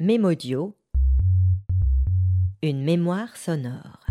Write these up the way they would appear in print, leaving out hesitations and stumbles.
Mémodio, une mémoire sonore.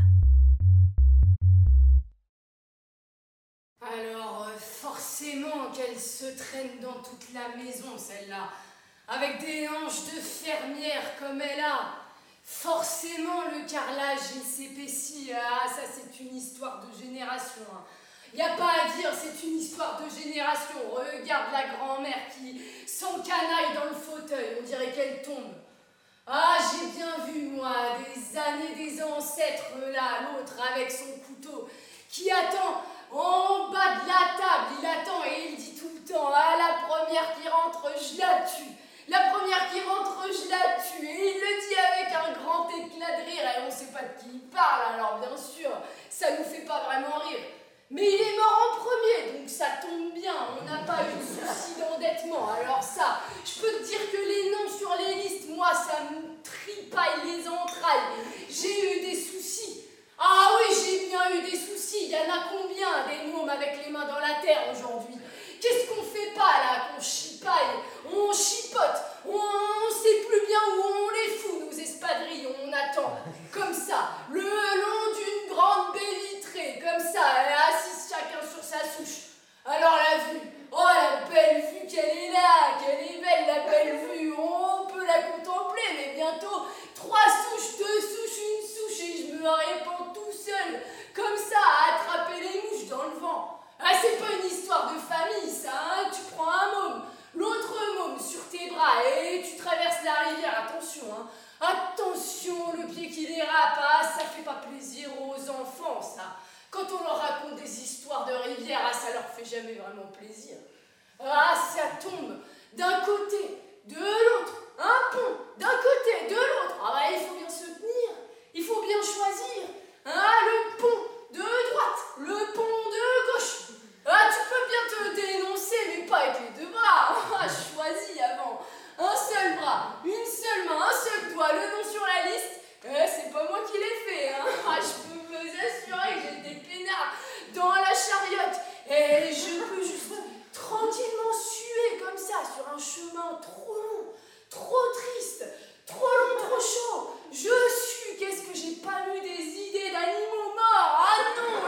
Alors, forcément qu'elle se traîne dans toute la maison, celle-là, avec des hanches de fermière comme elle a. Forcément, le carrelage, il s'épaissit. Ah, ça, c'est une histoire de génération. Il n'y a pas à dire, c'est une histoire de génération. Regarde la grand-mère qui s'encanaille dans le fauteuil, on dirait qu'elle tombe. Ah, j'ai bien vu, moi, des années des ancêtres, là, l'autre avec son couteau, qui attend en bas de la table, il attend et il dit tout le temps, ah, la première qui rentre, je la tue. La première qui rentre, je la tue. Et il le dit avec un grand éclat de rire, et on ne sait pas de qui il parle, alors bien sûr, ça ne nous fait pas vraiment rire. Mais il est mort en premier, donc ça tombe bien, on n'a pas eu de souci d'endettement. Alors ça, je peux te dire que les noms sur les listes, moi, ça me tripaille les entrailles. J'ai eu des soucis. Ah oui, j'ai bien eu des soucis. Il y en a combien des mômes avec les mains dans la terre aujourd'hui? Qu'est-ce qu'on fait pas là, qu'on chipaille? On chipote, on sait plus bien où on les fout, nos espadrilles, on attend. Comme ça, le long d'une grande baie vitrée, comme ça, assis chacun sur sa souche. Alors la vue, oh la belle vue qu'elle est là, qu'elle est belle la belle vue, on peut la contempler, mais bientôt 3 souches, 2 souches, 1 souche et je me répands tout seul, comme ça, à attraper les mouches dans le vent. Ah, c'est pas une histoire de famille, ça, hein? Tu prends un môme, l'autre môme sur tes bras et tu traverses la rivière, attention, hein. Attention, le pied qui dérape, ah, ça fait pas plaisir aux enfants, ça. Quand on leur raconte des histoires de rivière, ah, ça leur fait jamais vraiment plaisir. Ah, ça tombe d'un côté, de l'autre, un pont, d'un côté, de l'autre. Ah, bah, il faut bien se tenir, il faut bien choisir. Ah, le pont de droite, le pont de gauche. Ah, tu peux bien te dénoncer, mais pas avec les 2 bras. Ah, choisis avant. Un seul bras, une seule main, un seul doigt, le nom sur la liste. C'est pas moi qui l'ai fait, hein. Ah, je peux vous assurer que j'étais peinard dans la chariote. Et je peux juste tranquillement suer comme ça sur un chemin trop long, trop triste, trop long, trop chaud. Je sue, qu'est-ce que j'ai pas eu des idées d'animaux morts? Ah non,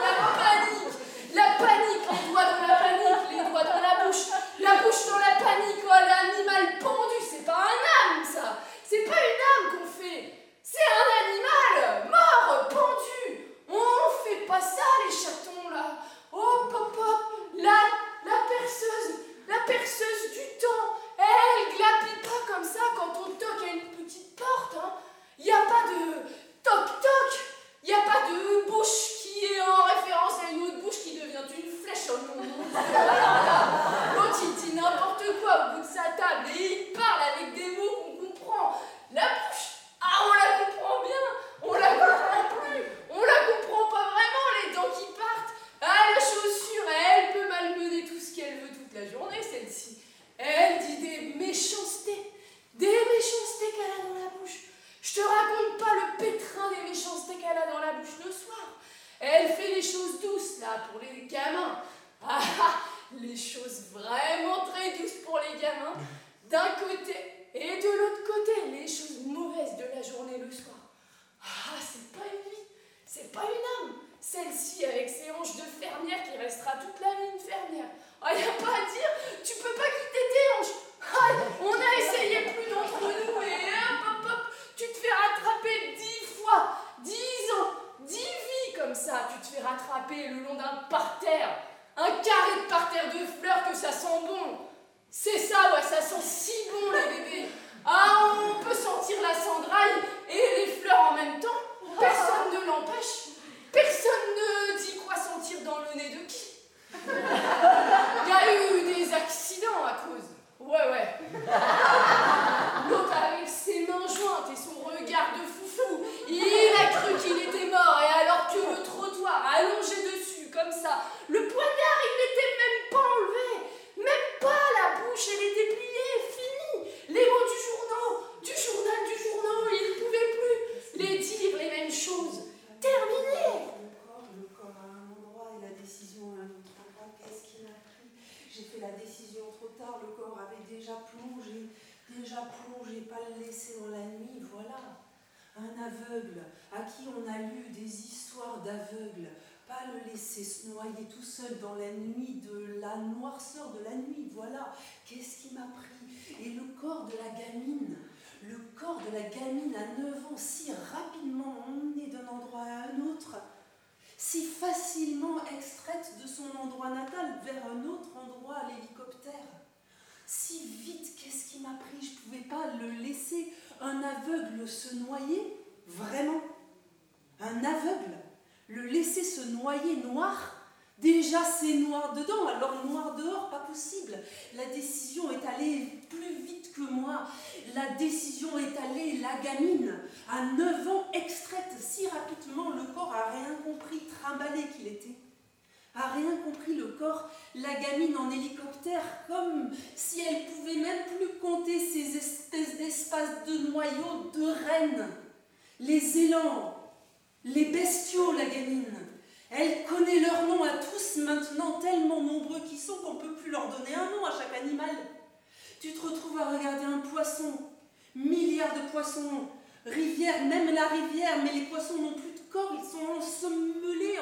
la panique, les doigts dans la panique, les doigts dans la bouche dans la panique, oh l'animal pendu, c'est pas un âme ça, c'est pas une âme qu'on fait, c'est un animal mort, pendu. On fait pas ça les chatons là. Oh pop, la perceuse du temps, elle glapit devriez pas le laisser dans la nuit, voilà. Un aveugle à qui on a lu des histoires d'aveugles, pas le laisser se noyer tout seul dans la nuit de la noirceur de la nuit, voilà. Qu'est-ce qui m'a pris? Et le corps de la gamine à 9 ans, si rapidement emmenée d'un endroit à un autre, si facilement extraite de son endroit natal vers un autre endroit à l'hélicoptère. Si vite, qu'est-ce qui m'a pris? Je ne pouvais pas le laisser, un aveugle, se noyer, vraiment. Un aveugle, le laisser se noyer noir. Déjà c'est noir dedans, alors noir dehors, pas possible. La décision est allée plus vite que moi. La décision est allée, la gamine, à 9 ans, extraite si rapidement, le corps a rien compris, trimballé qu'il était. A rien compris le corps, la gamine en hélicoptère, comme si elle pouvait même plus compter ces espèces d'espaces de noyaux de reines. Les élans, les bestiaux, la gamine. Elle connaît leurs noms à tous maintenant, tellement nombreux qu'ils sont qu'on ne peut plus leur donner un nom à chaque animal. Tu te retrouves à regarder un poisson, milliards de poissons, rivière, même la rivière, mais les poissons n'ont plus de corps, ils sont emmêlés,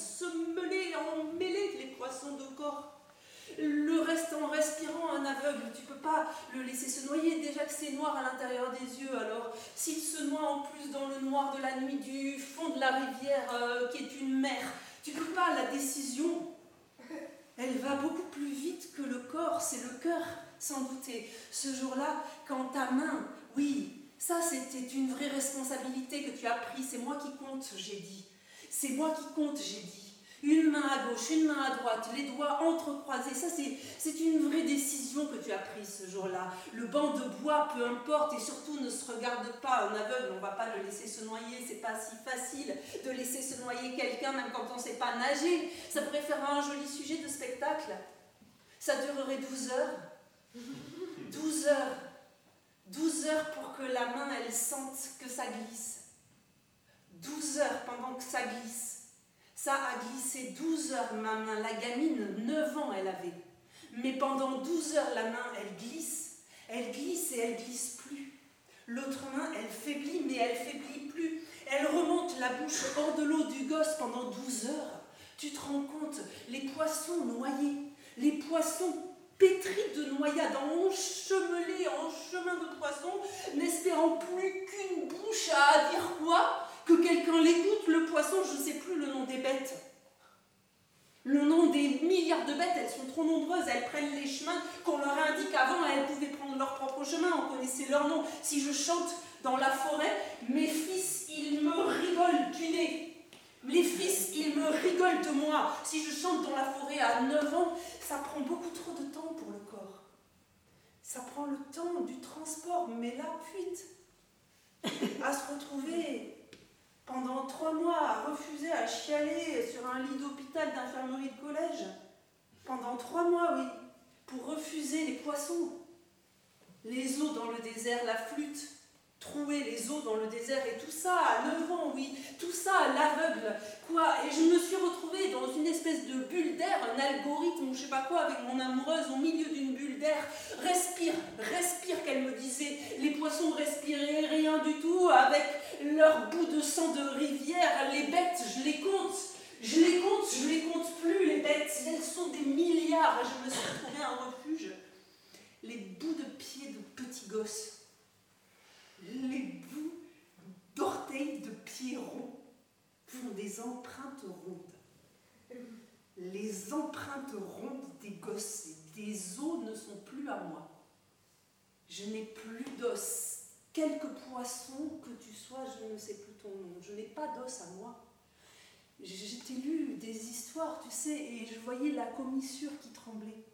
les poissons de corps. Le reste, en respirant, un aveugle, tu ne peux pas le laisser se noyer, déjà que c'est noir à l'intérieur des yeux, alors s'il se noie en plus dans le noir de la nuit du fond de la rivière qui est une mer, tu ne peux pas, la décision, elle va beaucoup plus vite que le corps, c'est le cœur, sans douter. Ce jour-là, quand ta main, oui, ça c'était une vraie responsabilité que tu as prise, c'est moi qui compte, j'ai dit. C'est moi qui compte, j'ai dit. Une main à gauche, une main à droite, les doigts entrecroisés, ça c'est une vraie décision que tu as prise ce jour-là. Le banc de bois, peu importe, et surtout ne se regarde pas, un aveugle, on ne va pas le laisser se noyer, c'est pas si facile de laisser se noyer quelqu'un, même quand on ne sait pas nager. Ça pourrait faire un joli sujet de spectacle. Ça durerait 12 heures. 12 heures. 12 heures pour que la main, elle sente que ça glisse. 12 heures pendant que ça glisse. Ça a glissé 12 heures, ma main. La gamine, 9 ans elle avait. Mais pendant 12 heures, la main, elle glisse. Elle glisse et elle glisse plus. L'autre main, elle faiblit, mais elle faiblit plus. Elle remonte la bouche hors de l'eau du gosse pendant 12 heures. Tu te rends compte, les poissons noyés, les poissons pétris de noyades, enchemelés en chemin de poisson, n'espérant plus qu'une bouche à dire quoi? Que quelqu'un l'écoute, le poisson, je ne sais plus le nom des bêtes. Le nom des milliards de bêtes, elles sont trop nombreuses, elles prennent les chemins qu'on leur indique. Avant, elles pouvaient prendre leur propre chemin, on connaissait leur nom. Si je chante dans la forêt, mes fils, ils me rigolent du nez. Les fils, ils me rigolent de moi. Si je chante dans la forêt à 9 ans, ça prend beaucoup trop de temps pour le corps. Ça prend le temps du transport, mais la fuite. À se retrouver pendant 3 mois à refuser à chialer sur un lit d'hôpital d'infirmerie de collège. Pendant 3 mois, oui, pour refuser les poissons. Les eaux dans le désert, la flûte, trouer les eaux dans le désert et tout ça à 9 ans, oui, tout ça à l'aveugle, quoi. Et je me suis retrouvée dans une espèce de bulle d'air, un algorithme ou je sais pas quoi, avec mon amoureuse au milieu d'une bulle d'air. Respire, respire, qu'elle me disait. Les poissons respiraient rien du tout avec leur bout de sang de rivière. Les bêtes, je les compte plus, les bêtes. Elles sont des milliards. Et je me suis retrouvée un refuge. Les bouts de pieds de petits gosses. Les bouts d'orteils de pieds ronds font des empreintes rondes. Les empreintes rondes des gosses et des os ne sont plus à moi. Je n'ai plus d'os. Quelque poisson que tu sois, je ne sais plus ton nom. Je n'ai pas d'os à moi. J'étais lu des histoires, tu sais, et je voyais la commissure qui tremblait.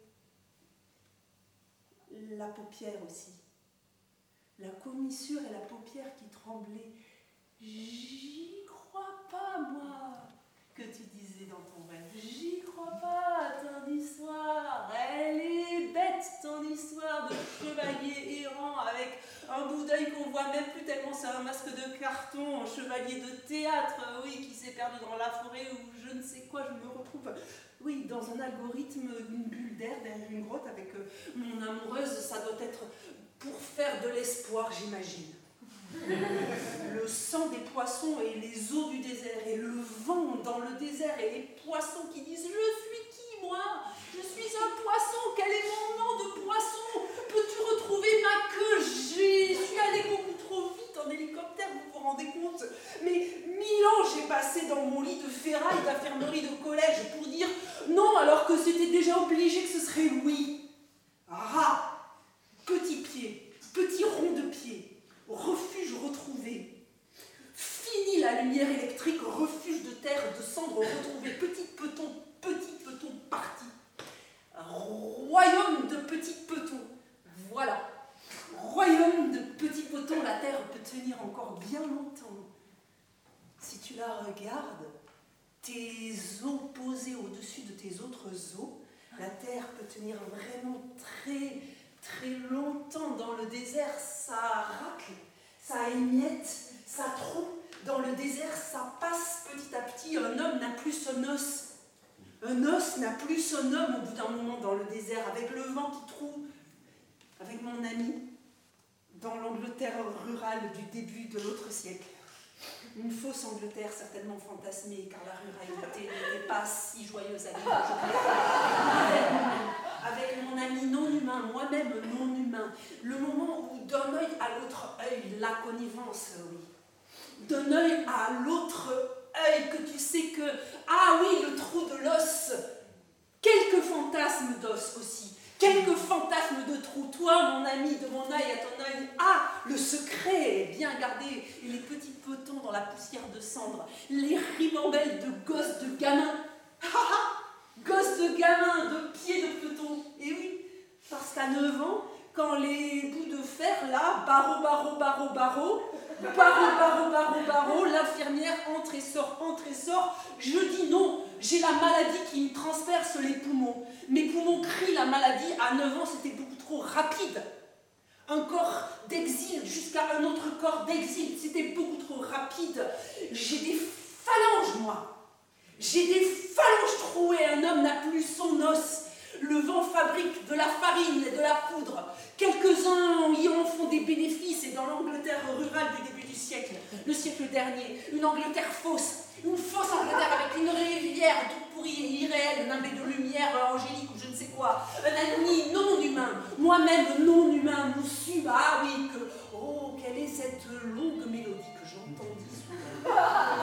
La paupière aussi. La commissure et la paupière qui tremblaient. J'y crois pas, moi, que tu disais dans ton rêve. J'y crois pas, ton histoire. Elle est bête, ton histoire de chevalier errant avec un bout d'œil qu'on voit même plus tellement c'est un masque de carton, un chevalier de théâtre, oui, qui s'est perdu dans la forêt ou je ne sais quoi, je me retrouve, oui, dans un algorithme, une bulle d'air derrière une grotte avec mon amoureuse, ça doit être pour faire de l'espoir, j'imagine. Le sang des poissons et les eaux du désert, et le vent dans le désert, et les poissons qui disent « Je suis qui, moi? Je suis un poisson, quel est mon nom de poisson? Peux-tu retrouver ma queue? Je suis allé beaucoup trop vite en hélicoptère, vous vous rendez compte? Mais 1000 ans j'ai passé dans mon lit de ferraille d'infirmerie de collège pour dire non alors que c'était déjà obligé que ce serait oui. Rat, petit pied, petit rond de pied, refuge retrouvé. Fini la lumière électrique, refuge de terre, de cendres retrouvé, petit peton parti. Royaume de petits petons, voilà. Royaume de petits petons, la terre peut tenir encore bien longtemps. Si tu la regardes, tes os posés au-dessus de tes autres os, la terre peut tenir vraiment très, très longtemps. Dans le désert, ça racle, ça émiette, ça trompe. Dans le désert, ça passe petit à petit. Un homme n'a plus son os. Un os n'a plus son homme au bout d'un moment dans le désert, avec le vent qui trouve. Avec mon ami, dans l'Angleterre rurale du début de l'autre siècle. Une fausse Angleterre certainement fantasmée, car la ruralité n'était pas si joyeuse à vivre aujourd'hui. Avec mon ami non humain, moi-même non humain, le moment où d'un œil à l'autre œil, la connivence, oui. D'un œil à l'autre œil, que tu sais que, ah oui, le trou de l'os, quelques fantasmes d'os aussi. Quelques fantasmes de trous, toi, mon ami, de mon œil à ton œil. Ah, le secret est bien gardé. Et les petits petons dans la poussière de cendre. Les ribambelles de gosses de gamins. Gosses de gamins, de pieds de petons. Et oui, parce qu'à 9 ans, quand les bouts de fer, là, barreau, l'infirmière entre et sort, je dis non, j'ai la maladie qui me transperce les poumons. Mes poumons crient la maladie, à 9 ans c'était beaucoup trop rapide. Un corps d'exil jusqu'à un autre corps d'exil, c'était beaucoup trop rapide. J'ai des phalanges, moi. J'ai des phalanges trouées, un homme n'a plus son os. Le vent fabrique de la farine et de la poudre. Quelques-uns y en font des bénéfices, et dans l'Angleterre rurale du début du siècle, le siècle dernier, une Angleterre fausse. Une fausse Angleterre avec une rivière toute pourrie et irréelle, nimbée de lumière angélique ou je ne sais quoi. Un ennemi non humain, moi-même non humain, moussu. Ah oui, que, oh, quelle est cette longue mélodie que j'entendis souvent.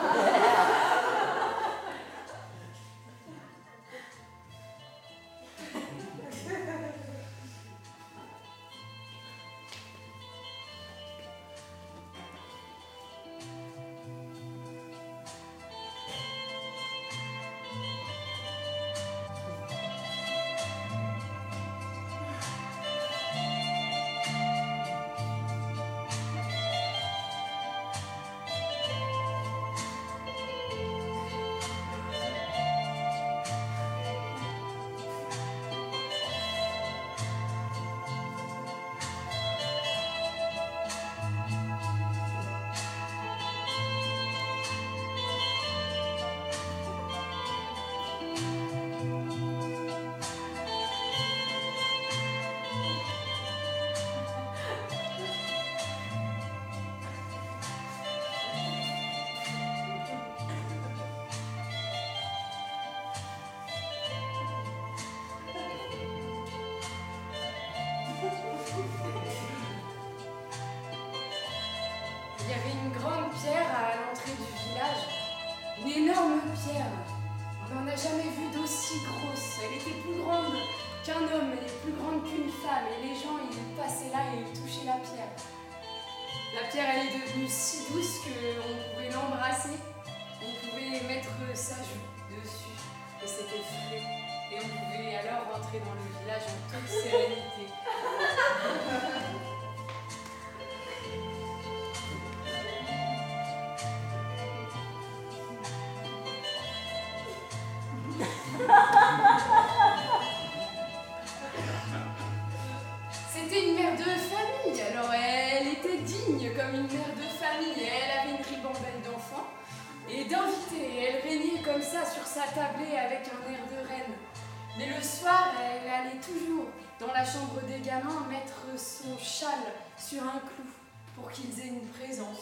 Il y avait une grande pierre à l'entrée du village, une énorme pierre. On n'en a jamais vu d'aussi grosse. Elle était plus grande qu'un homme, elle est plus grande qu'une femme, et les gens ils passaient là et ils touchaient la pierre. La pierre elle est devenue si douce qu'on pouvait l'embrasser, on pouvait mettre sa joue dessus, et c'était frais. Et on pouvait alors rentrer dans le village en toute sérénité. C'était une mère de famille, alors elle était digne comme une mère de famille, et elle avait une ribambelle d'enfants et d'invités, et elle régnait comme ça sur sa tablée avec un air de reine. Mais le soir, elle allait toujours dans la chambre des gamins, mettre son châle sur un clou pour qu'ils aient une présence.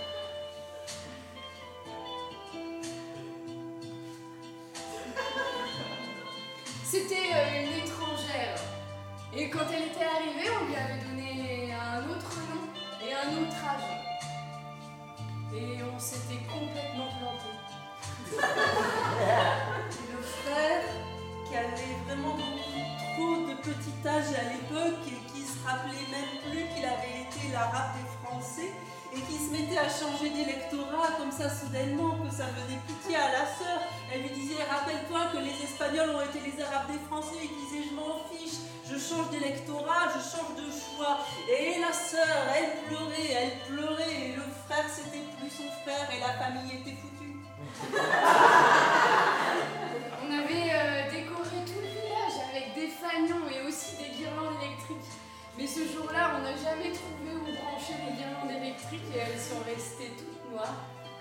C'était une étrangère. Et quand elle était arrivée, on lui avait donné un autre nom et un autre âge. Et on s'était complètement planté. Le frère, qui avait vraiment trop de petit âge à l'époque et qui se rappelait même plus qu'il avait été l'arabe des Français et qui se mettait à changer d'électorat comme ça soudainement que ça faisait pitié à la sœur. Elle lui disait: rappelle-toi que les Espagnols ont été les arabes des Français. Et il disait: je m'en fiche, je change d'électorat, je change de choix. Et la sœur, elle pleurait, et le frère, c'était plus son frère et la famille était foutue. On avait décoré tout le village avec des fanions et aussi des guirlandes électriques. Mais ce jour-là, on n'a jamais trouvé où brancher les guirlandes électriques et elles sont restées toutes noires.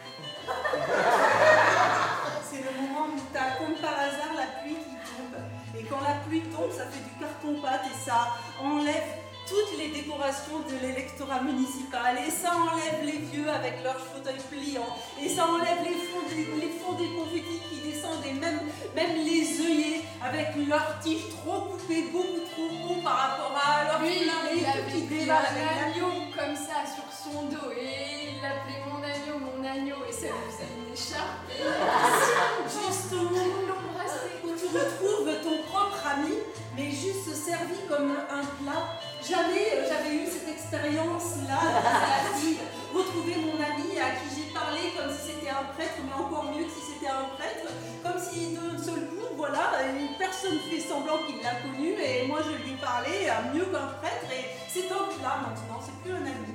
C'est le moment où t'as comme par hasard la pluie qui tombe. Et quand la pluie tombe, ça fait du carton-pâte et ça enlève toutes les décorations de l'électorat municipal. Et ça enlève les vieux avec leurs fauteuils pliants. Et ça enlève les fonds des confettis qui descendent. Et même les œillets avec leurs tiges trop coupées, beaucoup trop hauts par rapport à leur Lui, il avait qui pris dévalent un avec la agneau comme ça sur son dos et il l'appelait mon agneau et ça lui faisait une écharpe. Et juste au moment où tu retrouves ton propre ami, mais juste servi comme un plat. Jamais j'avais eu cette expérience-là de la vie. Retrouver mon ami à qui j'ai parlé comme si c'était un prêtre, mais encore mieux que si c'était un prêtre, comme si d'un seul coup, voilà, une personne fait semblant qu'il l'a connu et moi je lui parlais mieux qu'un prêtre et c'est un plat maintenant, c'est plus un ami.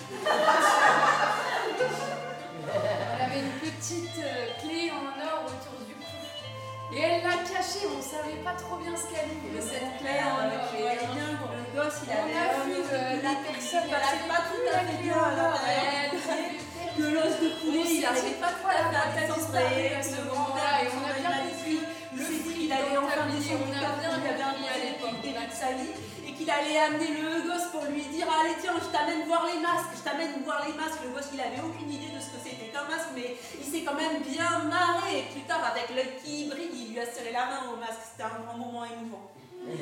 Elle avait une petite clé en or autour du cou. Et elle l'a cachée, on ne savait pas trop bien ce qu'elle voulait, cette clé en or. Tu voyais bien que le gosse, il avait on a vu la personne, elle passait pas tout à fait bien à l'intérieur. Que l'os de poulet, il n'arrivait pas trop à la faire distinguer à ce moment-là. Et on a bien compris Il s'est dit qu'il allait enfin descendre du carton, il avait un peu à l'époque des de sa vie, et qu'il allait amener le gosse pour lui dire: allez tiens, je t'amène voir les masques, je t'amène voir les masques. Le gosse, il avait aucune idée de ce que c'était qu'un masque, mais il s'est quand même bien marré. Et plus tard, avec l'œil qui brille, il lui a serré la main au masque. C'était un grand moment émouvant.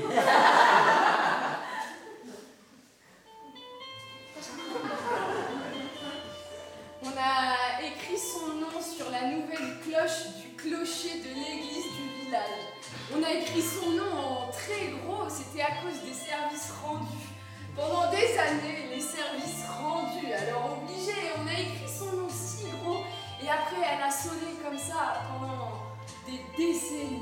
On a écrit son nom sur la nouvelle cloche du clocher de l'église du village. On a écrit son nom en très gros, c'était à cause des services rendus. Pendant des années, les services rendus, alors obligé, on a écrit son nom si gros et après elle a sonné comme ça pendant des décennies.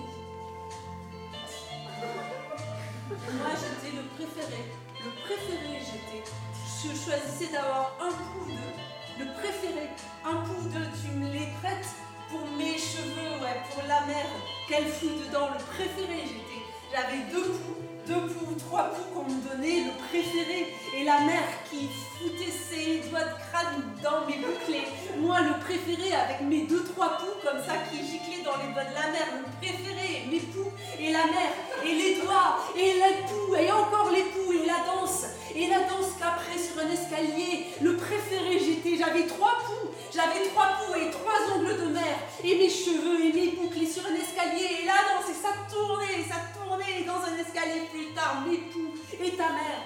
Moi, j'étais le préféré. Le préféré, j'étais. Je choisissais d'avoir un pouf de. Le préféré. Un pouf de, tu me les prêtes pour mes cheveux, ouais, pour la mère. Qu'elle fout dedans. Le préféré, j'étais. J'avais deux poux, trois poux qu'on me donnait. Le préféré. Et la mère qui foutait ses doigts de crâne dans mes bouclés. Moi, le préféré avec mes 2-3 poux comme ça qui giclaient dans les doigts de la mère. Le préféré, mes poux et la mère. Et les doigts, et les poux, et encore les poux, et la danse qu'après sur un escalier, le préféré j'avais 3 poux et 3 ongles de mer, et mes cheveux et mes boucles, et sur un escalier, et la danse, et ça tournait, et dans un escalier plus tard, mes poux, et ta mère.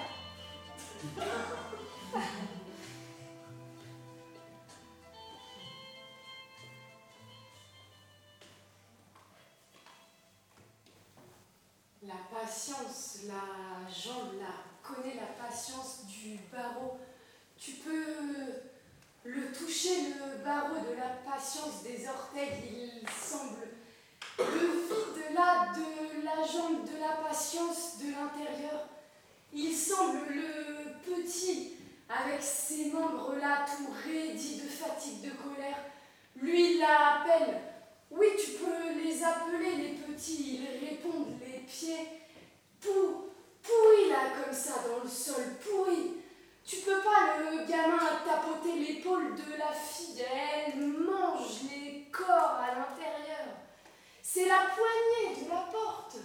La patience, Jean connaît la patience du barreau. Tu peux le toucher, le barreau de la patience des orteils, il semble le vide là de la jambe de la patience de l'intérieur. Il semble le petit, avec ses membres là tout raidis de fatigue, de colère. Lui, il l'appelle. Oui, tu peux les appeler, les petits, ils répondent, les pieds pourris là, comme ça, dans le sol, pourris. Tu peux pas, le gamin, tapoter l'épaule de la fille, elle mange les corps à l'intérieur. C'est la poignée de la porte.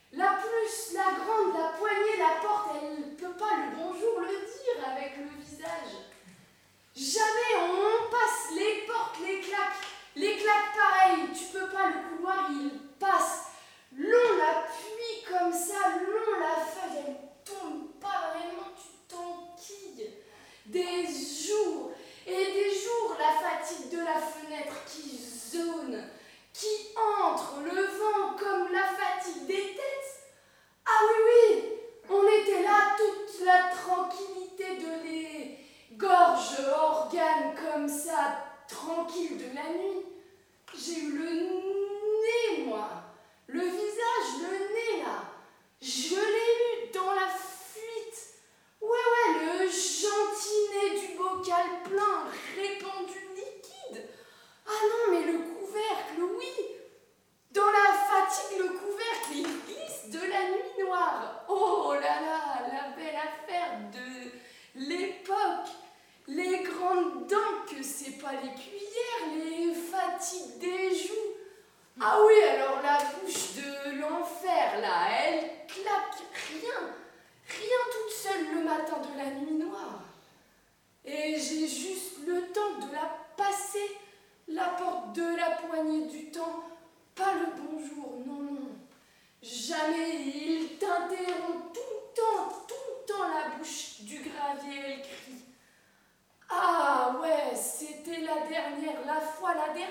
La plus, la grande, la poignée, la porte, elle ne peut pas le bonjour le dire avec le visage. Jamais on passe les portes, les claques pareilles. Tu peux pas, le couloir il passe. Long l'appui comme ça, long la feuille, elle tombe pas vraiment, tu t'enquilles. Des jours et des jours, la fatigue de la fenêtre qui zone, qui entre, le vent comme la fatigue des têtes. Ah oui, on était là, toute la tranquillité de les gorges, organes comme ça, tranquille de la nuit. J'ai eu le nez, moi, le visage, le nez là, je l'ai eu dans la fuite. Ouais, le gentil nez du bocal plein, répandu liquide. Ah non, mais le couvercle, oui. Dans la fatigue, le couvercle, il glisse de la nuit noire. Oh là là, la belle affaire de l'époque. Les grandes dents, que c'est pas les cuillères, les fatigues des joues. Ah oui, alors la bouche de l'enfer, là, elle claque rien toute seule le matin de la nuit noire. Et j'ai juste le temps de la passer, la porte de la poignée du temps, pas le bonjour, non. Jamais il t'interrompt tout le temps la bouche du gravier, elle crie. Ah ouais, c'était la dernière la fois.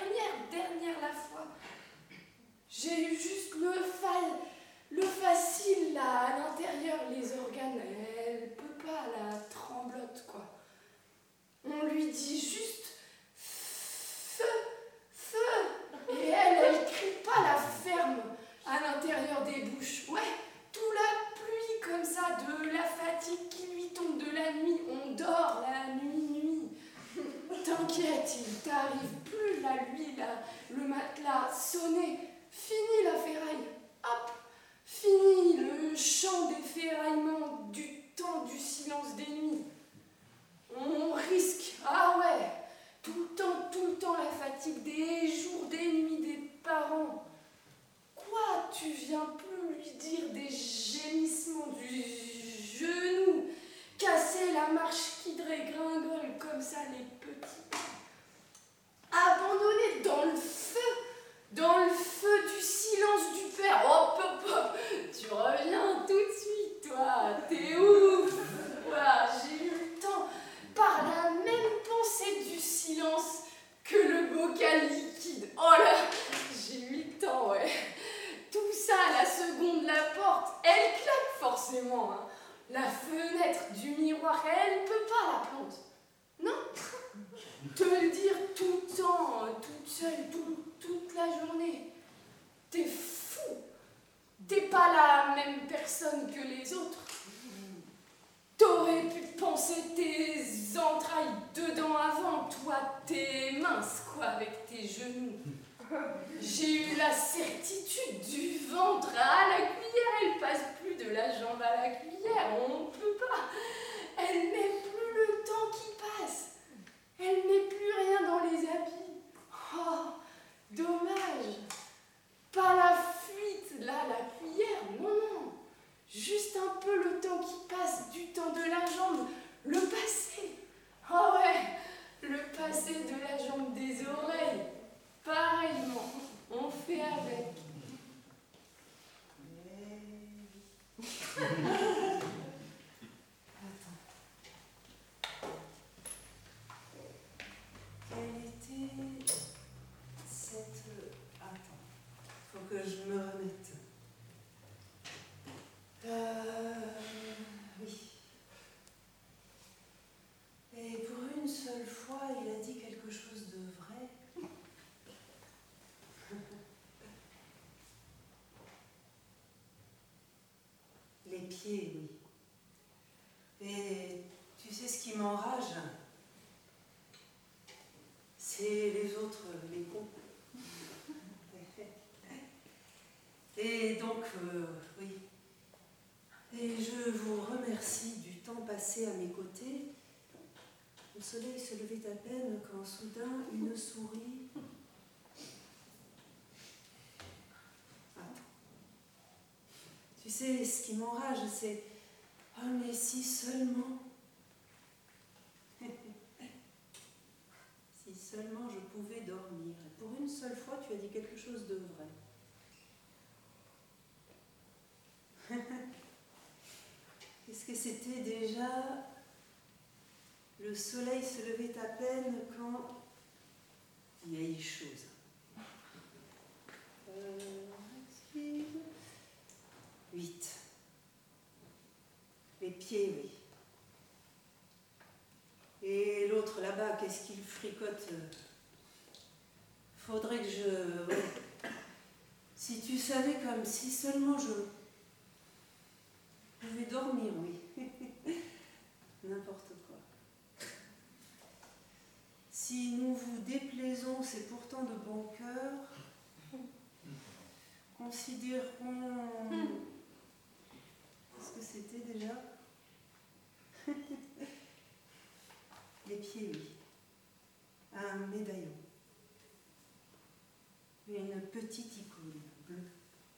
J'ai eu juste le facile là, à l'intérieur, les organes, elle peut pas, la tremblote quoi. On lui dit juste feu, et elle crie pas la ferme à l'intérieur des bouches. Ouais, tout la pluie comme ça, de la fatigue qui lui tombe de la nuit, on dort la nuit. T'inquiète, il t'arrive plus la nuit, le matelas sonné, fini la ferraille, hop, fini le chant des ferraillements du temps du silence des nuits. On risque, ah ouais, tout le temps la fatigue des jours, des nuits, des parents. Quoi, tu viens plus lui dire des gémissements du genou, casser la marche qui dégringole comme ça les petits pas. Abandonné dans le feu du silence du père. Hop, tu reviens tout de suite, toi, t'es ouf. Voilà, j'ai eu le temps, par la même pensée du silence que le bocal liquide. Oh là, j'ai eu le temps, ouais. Tout ça, la seconde, la porte, elle claque forcément. Hein. La fenêtre du miroir, elle peut pas la plante. Non. Te le dire tout le temps, toute seule, toute la journée. T'es fou. T'es pas la même personne que les autres. T'aurais pu penser tes entrailles dedans avant, toi t'es mince quoi avec tes genoux. J'ai eu la certitude du ventre à la cuillère, elle passe plus de la jambe à la cuillère, on peut pas. Elle met plus le temps qui passe. Elle met plus rien dans les habits. Oh, dommage. Pas la fuite, là, la cuillère, non. Juste un peu le temps qui passe du temps de la jambe, le passé. Oh ouais, le passé de la jambe des oreilles. Pareillement, on fait avec. Quelle était cette... Attends, faut que je me remette. Oui. Et pour une seule fois, il a dit quelque chose de vrai. Les pieds, oui. Et tu sais ce qui m'enrage? C'est les autres, les cons. Et donc, oui. Et je vous remercie du temps passé à mes côtés. Le soleil se levait à peine quand soudain une souris... Attends. sais, ce qui m'enrage, c'est... Oh, mais si seulement... Si seulement je pouvais dormir. Et pour une seule fois, tu as dit quelque chose de vrai. Qu'est-ce que c'était déjà? Le soleil se levait à peine quand... Vieille chose. 8. Les pieds, oui. Et l'autre là-bas, qu'est-ce qu'il fricote? Faudrait que je... Ouais. Si tu savais comme si seulement je pouvais dormir, oui. N'importe quoi. Si nous vous déplaisons, c'est pourtant de bon cœur. Considérons... Qu'est-ce que c'était déjà? Les pieds, oui. Un médaillon. Une petite icône bleue.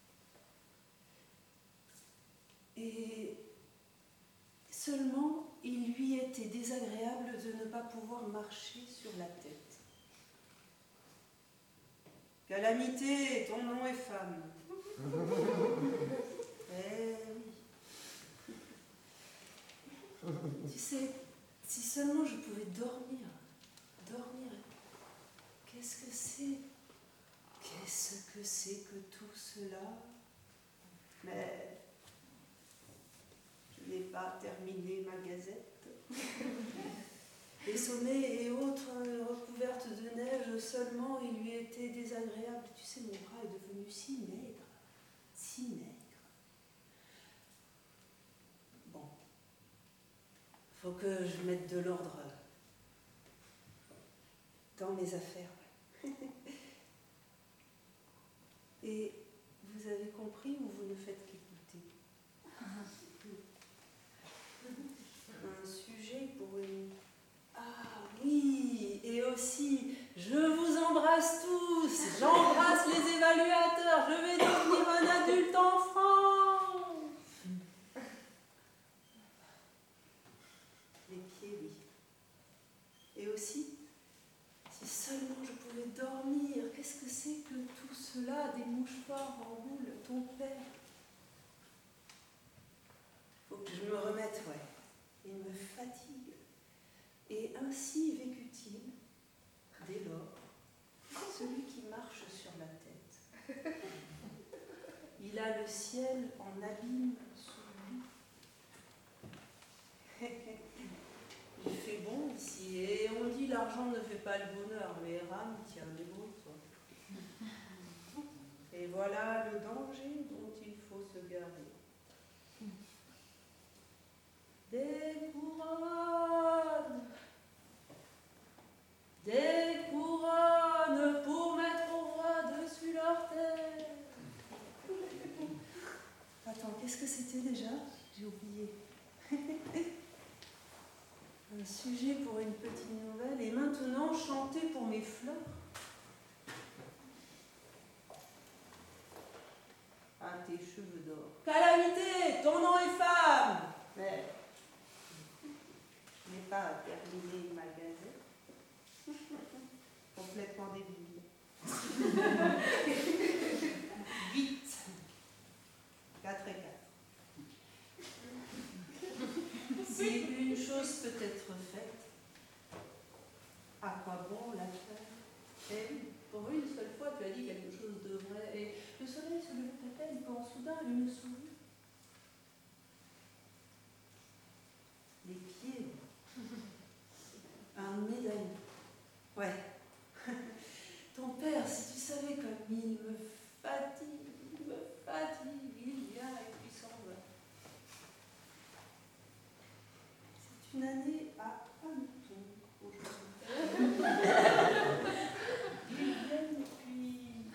Et seulement, il lui était désagréable de ne pas pouvoir marcher sur la tête. Calamité, ton nom est femme. Eh oui. Tu sais, si seulement je pouvais dormir. Qu'est-ce que c'est? Qu'est-ce que c'est que tout cela? Mais je n'ai pas terminé ma gazette. Les sommets et autres recouvertes de neige, seulement il lui était désagréable. Tu sais, mon bras est devenu si maigre. Bon, faut que je mette de l'ordre dans mes affaires. Et vous avez compris ou vous ne faites qu'écouter? Un sujet pour une... Ah oui, et aussi, je vous embrasse tous, j'embrasse les évaluateurs, je vais devenir un adulte en France. Les pieds, oui. Et aussi, si seulement je pouvais dormir, qu'est-ce que c'est que tout cela, des mouchoirs en boule, ton père? Faut que je me remette, ouais. Il me fatigue. Et ainsi vécut-il, dès lors, celui qui marche sur la tête. Il a le ciel en abîme sous lui. Il fait bon ici, et on dit l'argent ne fait pas le bonheur, mais Ram tient debout, toi. Et voilà le danger dont il faut se garder. Des couronnes pour mettre au roi dessus leur tête. Attends, qu'est-ce que c'était déjà? J'ai oublié. Un sujet pour une petite nouvelle, et maintenant chanter pour mes fleurs. À tes cheveux d'or. Calamité, ton nom est femme. Mais je n'ai pas terminé ma gazette. Complètement débile. 8. 4 et 4. Si une chose peut être faite, à quoi bon la faire? Et pour une seule fois, tu as dit quelque chose de vrai. Et le soleil se levait à peine quand soudain une souris. Les pieds. Un médaillon. Ouais. Ton père, si tu savais comme il me fatigue, il vient et puis s'en va. C'est une année à hanneton aujourd'hui. Ils viennent et puis...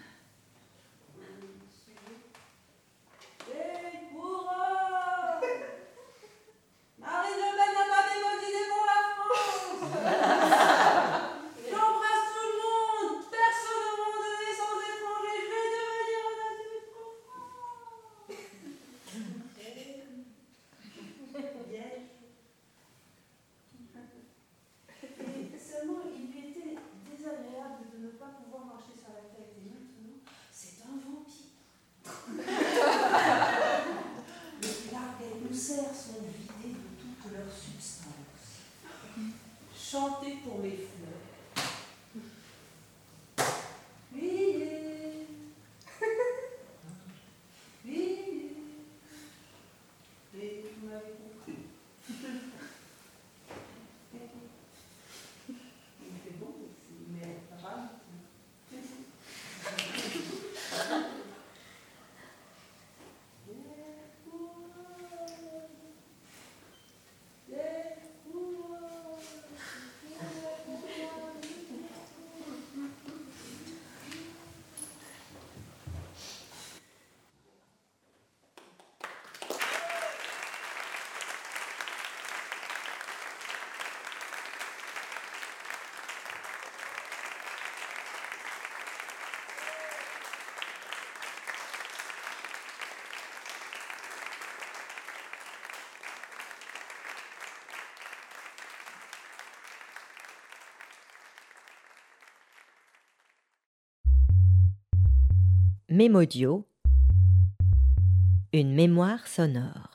Des couronnes! Marine Le Pen n'a pas des bonnes idées pour la France! J'embrasse tout le monde! Personne au monde de naissance étrangère! Je vais devenir un adulte en France! chanter pour mes fleurs. Priez, priez, et vous m'avez compris. Il fait beau aussi, mais ça va. Mémodio, une mémoire sonore.